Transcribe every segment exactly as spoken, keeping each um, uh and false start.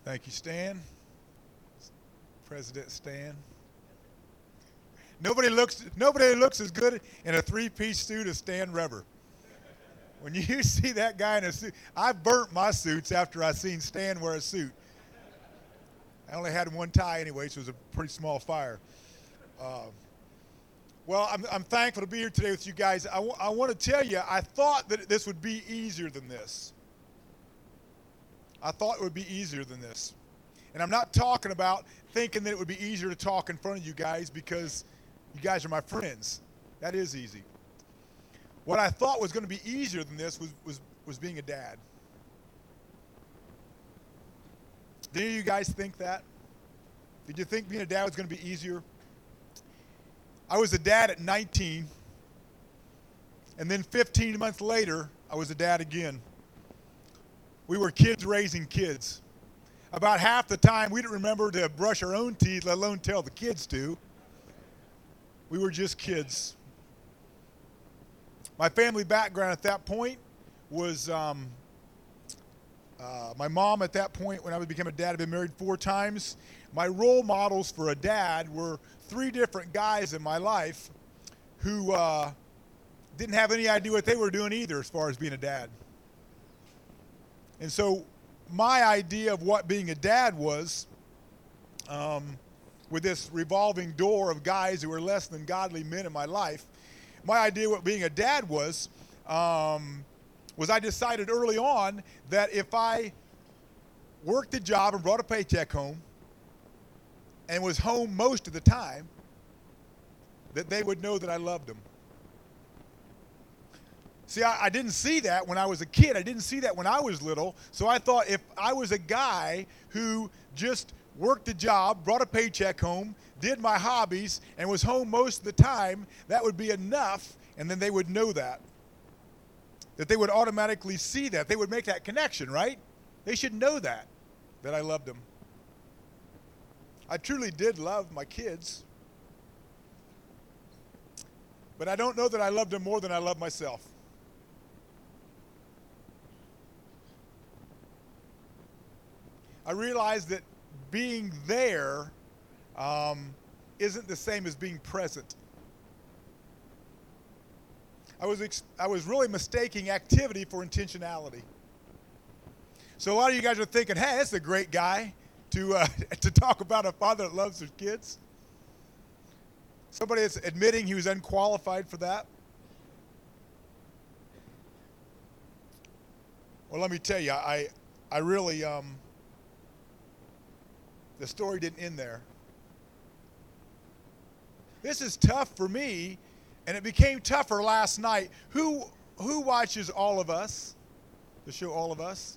Thank you, Stan. President Stan. Nobody looks nobody looks as good in a three-piece suit as Stan Reber. When you see that guy in a suit, I burnt my suits after I seen Stan wear a suit. I only had one tie anyway, so it was a pretty small fire. Uh, well, I'm, I'm thankful to be here today with you guys. I, w- I want to tell you, I thought that this would be easier than this. I thought it would be easier than this. And I'm not talking about thinking that it would be easier to talk in front of you guys because you guys are my friends. That is easy. What I thought was going to be easier than this was, was, was being a dad. Did any of you guys think that? Did you think being a dad was going to be easier? I was a dad at nineteen, and then fifteen months later, I was a dad again. We were kids raising kids. About half the time, we didn't remember to brush our own teeth, let alone tell the kids to. We were just kids. My family background at that point was um, uh, my mom at that point, when I became a dad, had been married four times. My role models for a dad were three different guys in my life who uh, didn't have any idea what they were doing either as far as being a dad. And so my idea of what being a dad was, um, with this revolving door of guys who were less than godly men in my life, my idea of what being a dad was, um, was I decided early on that if I worked a job and brought a paycheck home and was home most of the time, that they would know that I loved them. See, I, I didn't see that when I was a kid. I didn't see that when I was little. So I thought if I was a guy who just worked a job, brought a paycheck home, did my hobbies, and was home most of the time, that would be enough, and then they would know that. That they would automatically see that. They would make that connection, right? They should know that, that I loved them. I truly did love my kids. But I don't know that I loved them more than I love myself. I realized that being there um, isn't the same as being present. I was ex- I was really mistaking activity for intentionality. So a lot of you guys are thinking, "Hey, that's a great guy to uh, to talk about a father that loves their kids." Somebody that's admitting he was unqualified for that. Well, let me tell you, I I really um, the story didn't end there. This is tough for me, and it became tougher last night. Who who watches All of Us? The show All of Us?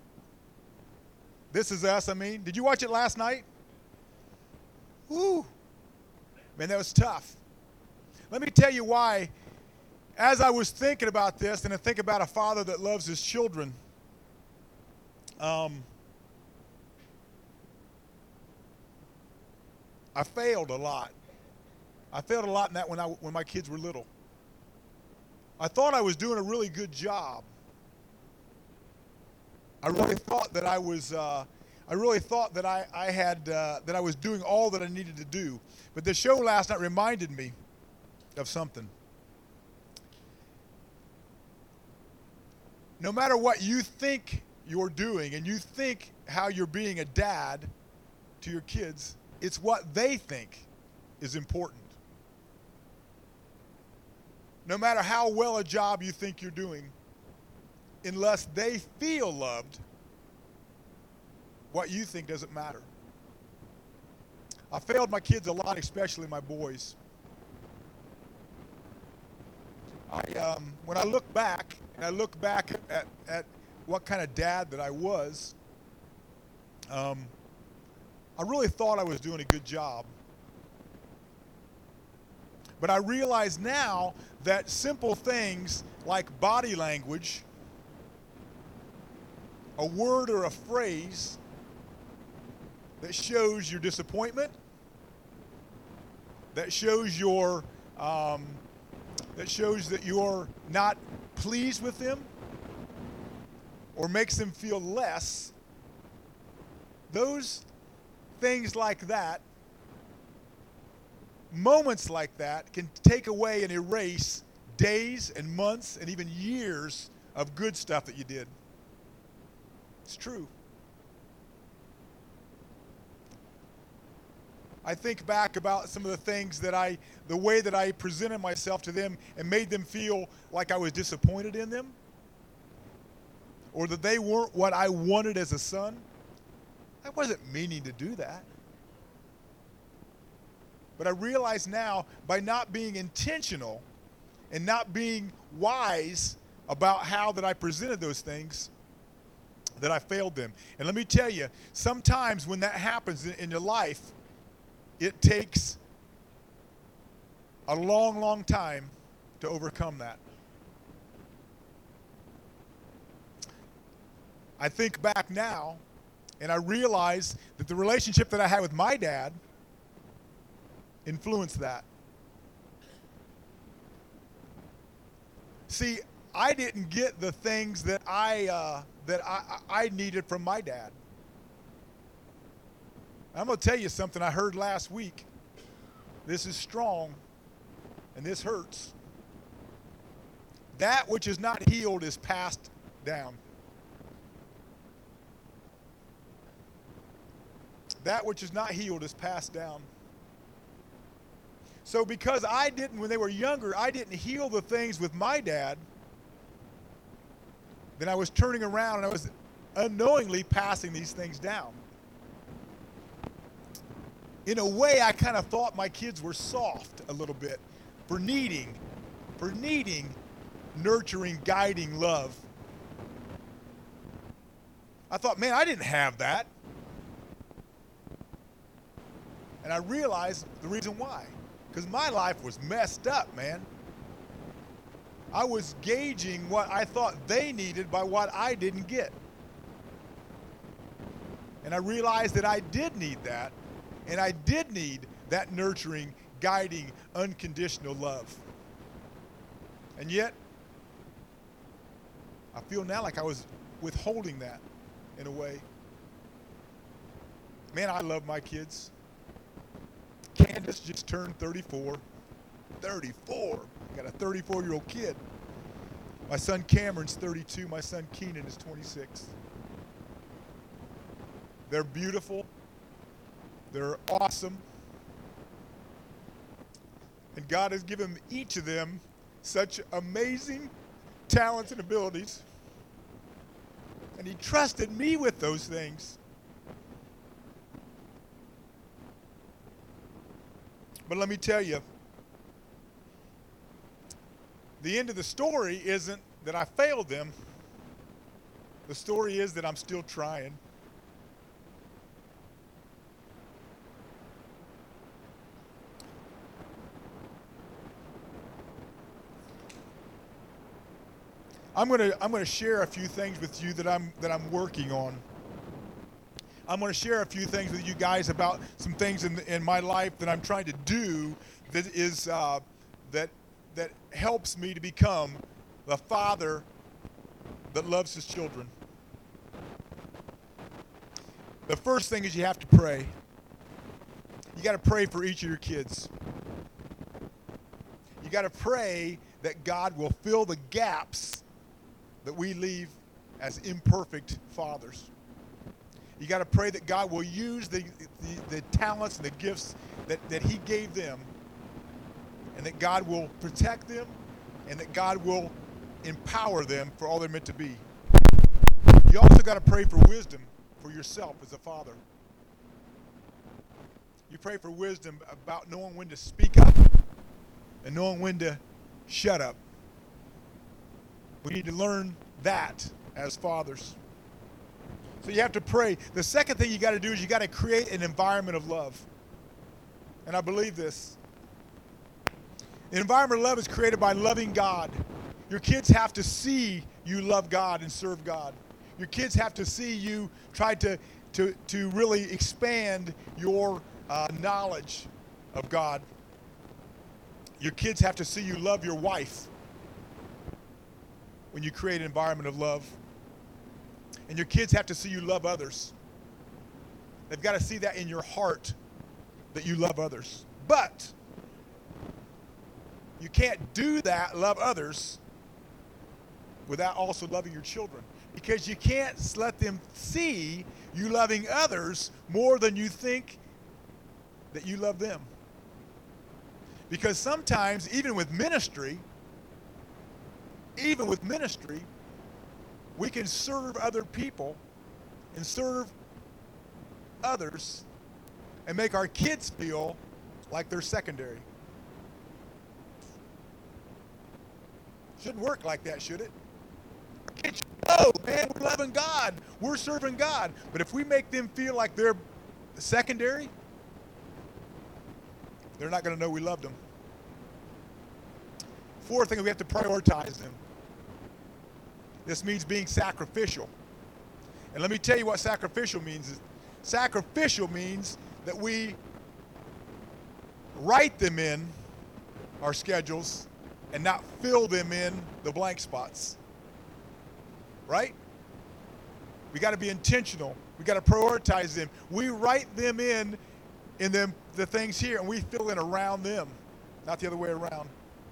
This Is Us, I mean. Did you watch it last night? Woo. Man, that was tough. Let me tell you why. As I was thinking about this, and I think about a father that loves his children, um, I failed a lot. I failed a lot in that when I when my kids were little. I thought I was doing a really good job. I really thought that I was. Uh, I really thought that I I had uh, that I was doing all that I needed to do. But the show last night reminded me of something. No matter what you think you're doing, and you think how you're being a dad to your kids, it's what they think is important. No matter how well a job you think you're doing, unless they feel loved, what you think doesn't matter. I failed my kids a lot, especially my boys. I, um, when I look back, and I look back at, at what kind of dad that I was, um, I really thought I was doing a good job. But I realize now that simple things like body language, a word or a phrase that shows your disappointment, that shows your um, that shows that you're not pleased with them, or makes them feel less, those things like that, moments like that, can take away and erase days and months and even years of good stuff that you did. It's true. I think back about some of the things that I, the way that I presented myself to them and made them feel like I was disappointed in them, or that they weren't what I wanted as a son. I wasn't meaning to do that. But I realize now, by not being intentional and not being wise about how that I presented those things, that I failed them. And let me tell you, sometimes when that happens in, in your life, it takes a long, long time to overcome that. I think back now, and I realize that the relationship that I had with my dad influenced that. See, I didn't get the things that I uh, that I, I needed from my dad. I'm going to tell you something I heard last week. This is strong, and this hurts. That which is not healed is passed down. That which is not healed is passed down. So because I didn't, when they were younger, I didn't heal the things with my dad, then I was turning around and I was unknowingly passing these things down. In a way, I kind of thought my kids were soft a little bit for needing, for needing nurturing, guiding love. I thought, man, I didn't have that. And I realized the reason why. Because my life was messed up, man. I was gauging what I thought they needed by what I didn't get. And I realized that I did need that. And I did need that nurturing, guiding, unconditional love. And yet, I feel now like I was withholding that in a way. Man, I love my kids. Candace just turned thirty-four. thirty-four. I got a thirty-four-year-old kid. My son Cameron's thirty-two. My son Keenan is twenty-six. They're beautiful. They're awesome. And God has given each of them such amazing talents and abilities. And He trusted me with those things. But let me tell you, the end of the story isn't that I failed them. The story is that I'm still trying. I'm going to I'm going to share a few things with you that I'm that I'm working on. I'm going to share a few things with you guys about some things in in my life that I'm trying to do that is uh, that that helps me to become the father that loves his children. The first thing is you have to pray. You got to pray for each of your kids. You got to pray that God will fill the gaps that we leave as imperfect fathers. You got to pray that God will use the, the, the talents and the gifts that, that He gave them, and that God will protect them, and that God will empower them for all they're meant to be. You also got to pray for wisdom for yourself as a father. You pray for wisdom about knowing when to speak up and knowing when to shut up. We need to learn that as fathers. So you have to pray. The second thing you got to do is you got to create an environment of love. And I believe this. An environment of love is created by loving God. Your kids have to see you love God and serve God. Your kids have to see you try to, to, to really expand your uh, knowledge of God. Your kids have to see you love your wife when you create an environment of love. And your kids have to see you love others. They've got to see that in your heart that you love others. But you can't do that, love others, without also loving your children. Because you can't let them see you loving others more than you think that you love them. Because sometimes, even with ministry, even with ministry, we can serve other people and serve others and make our kids feel like they're secondary. Shouldn't work like that, should it? Our kids should know, man, we're loving God. We're serving God. But if we make them feel like they're secondary, they're not going to know we loved them. Fourth thing, we have to prioritize them. This means being sacrificial. And let me tell you what sacrificial means. Sacrificial means that we write them in our schedules and not fill them in the blank spots. Right? We got to be intentional. We got to prioritize them. We write them in in them the things here, and we fill in around them, not the other way around.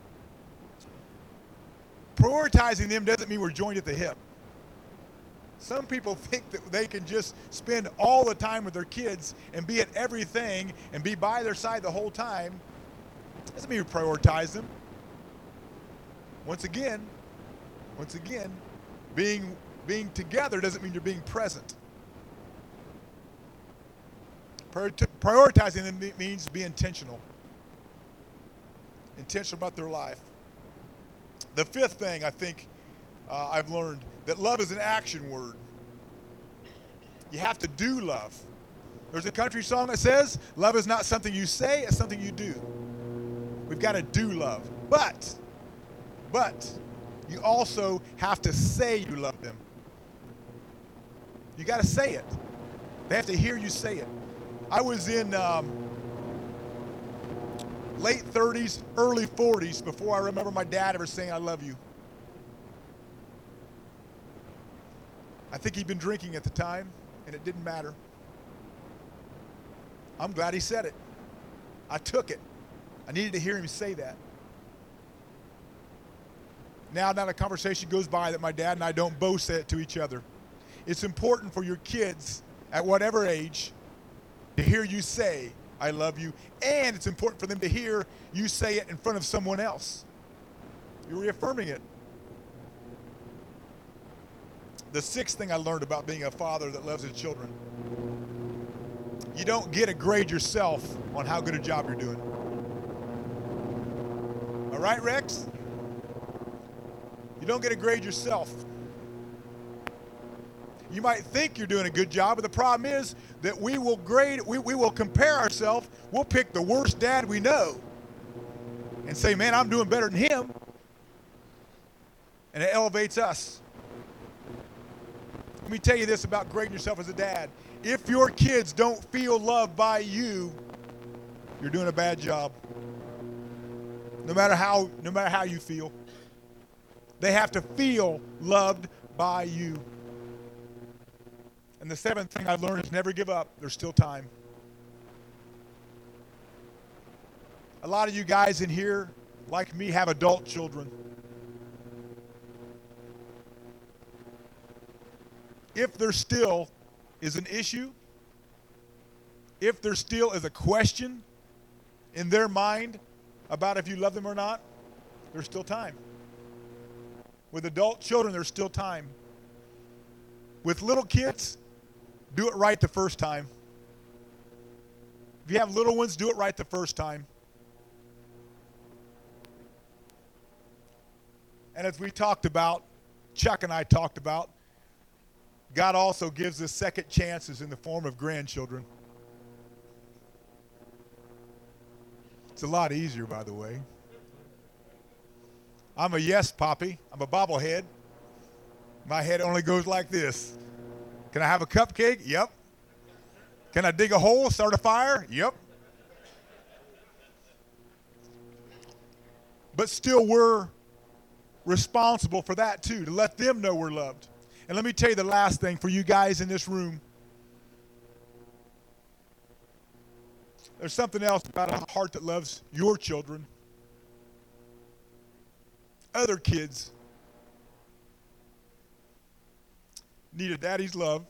Prioritizing them doesn't mean we're joined at the hip. Some people think that they can just spend all the time with their kids and be at everything and be by their side the whole time. Doesn't mean we prioritize them. Once again, once again, being being together doesn't mean you're being present. Prioritizing them means be intentional. Intentional about their life. The fifth thing I think uh, I've learned, that love is an action word. You have to do love. There's a country song that says, love is not something you say, it's something you do. We've got to do love. But, but, you also have to say you love them. You got to say it. They have to hear you say it. I was in um, late thirties, early forties before I remember my dad ever saying, I love you. I think he'd been drinking at the time, and it didn't matter. I'm glad he said it. I took it. I needed to hear him say that. Now, not a conversation goes by that my dad and I don't both say it to each other. It's important for your kids, at whatever age, to hear you say, I love you, and it's important for them to hear you say it in front of someone else. You're reaffirming it. The sixth thing I learned about being a father that loves his children, you don't get a grade yourself on how good a job you're doing. All right, Rex? You don't get a grade yourself. You might think you're doing a good job, but the problem is that we will grade, we, we will compare ourselves. We'll pick the worst dad we know and say, man, I'm doing better than him. And it elevates us. Let me tell you this about grading yourself as a dad. If your kids don't feel loved by you, you're doing a bad job. No matter how, no matter how you feel. They have to feel loved by you. And the seventh thing I've learned is never give up. There's still time. A lot of you guys in here, like me, have adult children. If there still is an issue, if there still is a question in their mind about if you love them or not, there's still time. With adult children, there's still time. With little kids, do it right the first time. If you have little ones, do it right the first time. And as we talked about, Chuck and I talked about, God also gives us second chances in the form of grandchildren. It's a lot easier, by the way. I'm a yes poppy. I'm a bobblehead. My head only goes like this. Can I have a cupcake? Yep. Can I dig a hole, start a fire? Yep. But still, we're responsible for that too, to let them know we're loved. And let me tell you the last thing for you guys in this room. There's something else about a heart that loves your children, other kids need a daddy's love.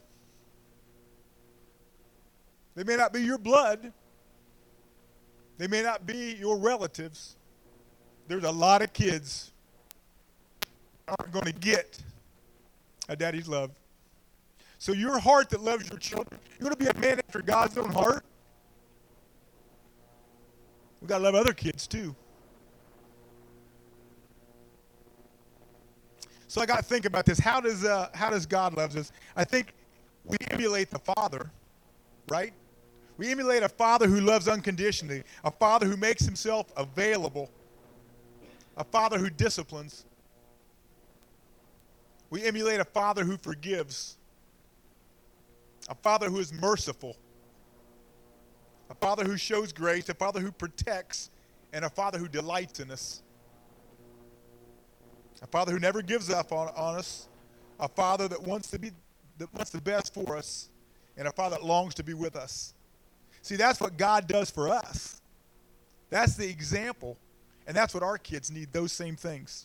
They may not be your blood. They may not be your relatives. There's a lot of kids that aren't going to get a daddy's love. So your heart that loves your children, you want to be a man after God's own heart? We've got to love other kids too. So I got to think about this. How does uh, how does God love us? I think we emulate the Father, right? We emulate a Father who loves unconditionally, a Father who makes himself available, a Father who disciplines. We emulate a Father who forgives, a Father who is merciful, a Father who shows grace, a Father who protects, and a Father who delights in us. A Father who never gives up on, on us, a Father that wants to be that wants the best for us, and a Father that longs to be with us. See, that's what God does for us. That's the example, and that's what our kids need, those same things.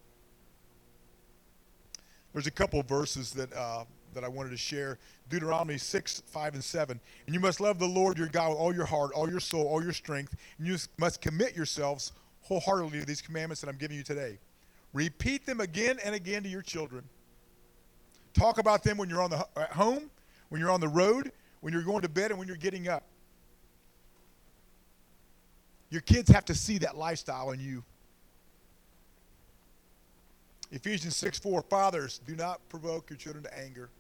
There's a couple of verses that uh, that I wanted to share. Deuteronomy six, five, and seven. And you must love the Lord your God with all your heart, all your soul, all your strength, and you must commit yourselves wholeheartedly to these commandments that I'm giving you today. Repeat them again and again to your children. Talk about them when you're on the at home, when you're on the road, when you're going to bed, and when you're getting up. Your kids have to see that lifestyle in you. Ephesians six, four, fathers, do not provoke your children to anger.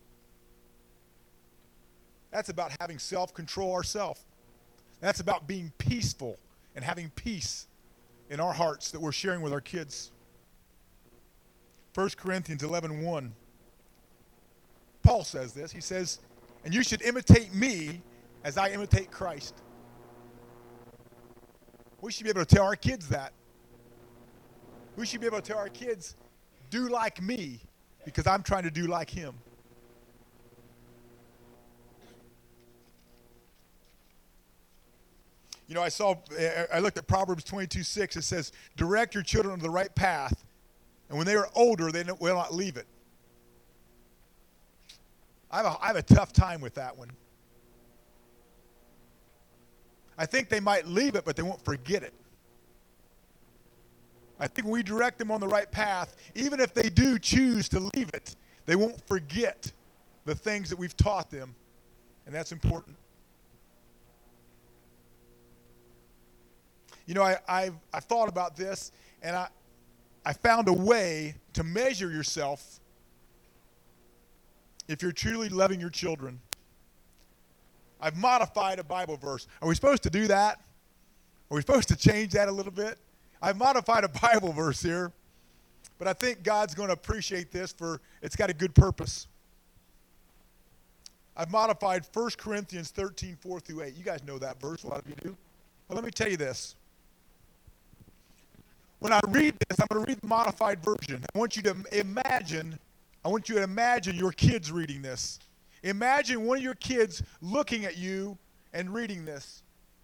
That's about having self-control ourselves. That's about being peaceful and having peace in our hearts that we're sharing with our kids. First Corinthians eleven, one. Paul says this. He says, and you should imitate me as I imitate Christ. We should be able to tell our kids that. We should be able to tell our kids, do like me, because I'm trying to do like him. You know, I saw, I looked at Proverbs twenty-two, six. It says, direct your children on the right path, and when they are older, they will not leave it. I have, a, I have a tough time with that one. I think they might leave it, but they won't forget it. I think when we direct them on the right path, even if they do choose to leave it, they won't forget the things that we've taught them, and that's important. You know, I, I've, I've thought about this, and I, I found a way to measure yourself if you're truly loving your children. I've modified a Bible verse. Are we supposed to do that? Are we supposed to change that a little bit? I've modified a Bible verse here, but I think God's going to appreciate this for it's got a good purpose. I've modified First Corinthians thirteen, four through eight. You guys know that verse, a lot of you do. But let me tell you this. When I read this, I'm going to read the modified version. I want you to imagine, I want you to imagine your kids reading this. Imagine one of your kids looking at you and reading this.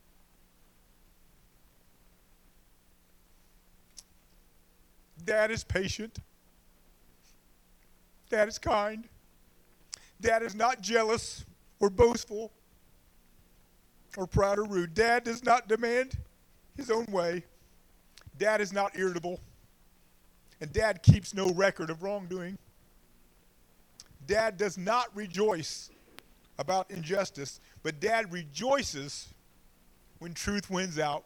Dad is patient. Dad is kind. Dad is not jealous or boastful or proud or rude. Dad does not demand his own way. Dad is not irritable. And Dad keeps no record of wrongdoing. Dad does not rejoice about injustice, but Dad rejoices when truth wins out.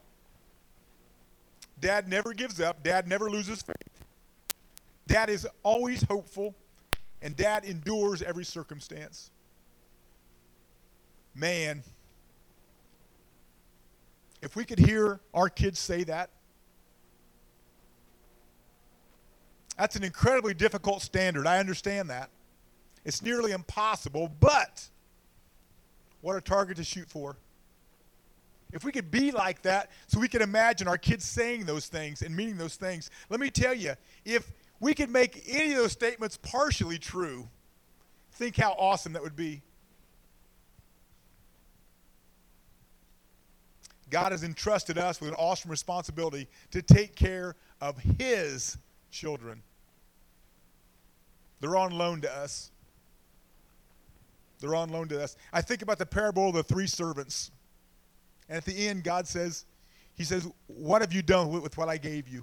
Dad never gives up. Dad never loses faith. Dad is always hopeful, and Dad endures every circumstance. Man, if we could hear our kids say that, that's an incredibly difficult standard. I understand that. It's nearly impossible, but what a target to shoot for. If we could be like that, so we could imagine our kids saying those things and meaning those things, let me tell you, if we could make any of those statements partially true, think how awesome that would be. God has entrusted us with an awesome responsibility to take care of His children. They're on loan to us. They're on loan to us. I think about the parable of the three servants. And at the end, God says, He says, what have you done with what I gave you?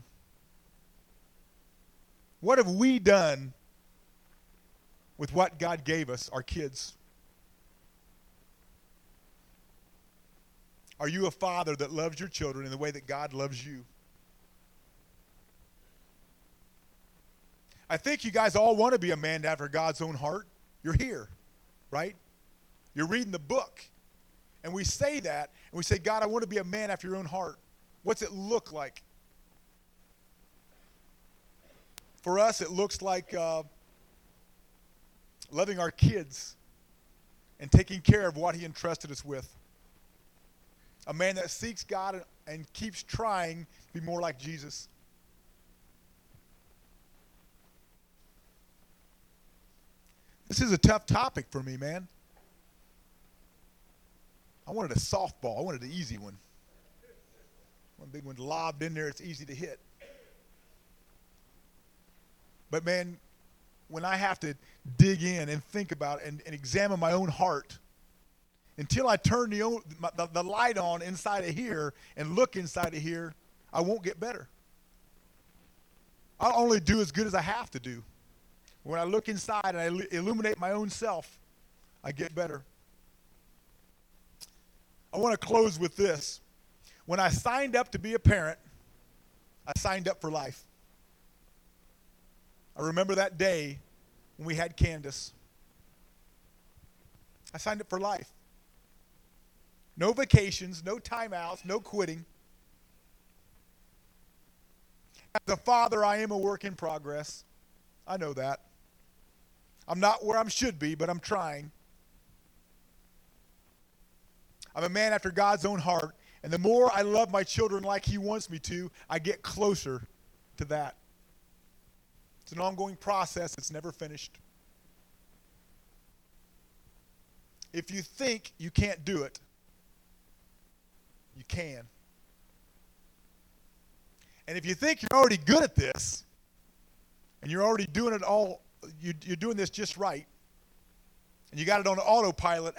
What have we done with what God gave us, our kids? Are you a father that loves your children in the way that God loves you? I think you guys all want to be a man after God's own heart. You're here, right? You're reading the book. And we say that, and we say, God, I want to be a man after your own heart. What's it look like? For us, it looks like uh, loving our kids and taking care of what He entrusted us with. A man that seeks God and, and keeps trying to be more like Jesus. This is a tough topic for me, man. I wanted a softball. I wanted an easy one. One big one lobbed in there, it's easy to hit. But man, when I have to dig in and think about and, and examine my own heart, until I turn the, own, the, the light on inside of here and look inside of here, I won't get better. I'll only do as good as I have to do. When I look inside and I illuminate my own self, I get better. I want to close with this. When I signed up to be a parent, I signed up for life. I remember that day when we had Candace. I signed up for life. No vacations, no timeouts, no quitting. As a father, I am a work in progress. I know that. I'm not where I should be, but I'm trying. I'm a man after God's own heart, and the more I love my children like He wants me to, I get closer to that. It's an ongoing process. It's never finished. If you think you can't do it, you can. And if you think you're already good at this, and you're already doing it all, you, you're doing this just right, and you got it on autopilot,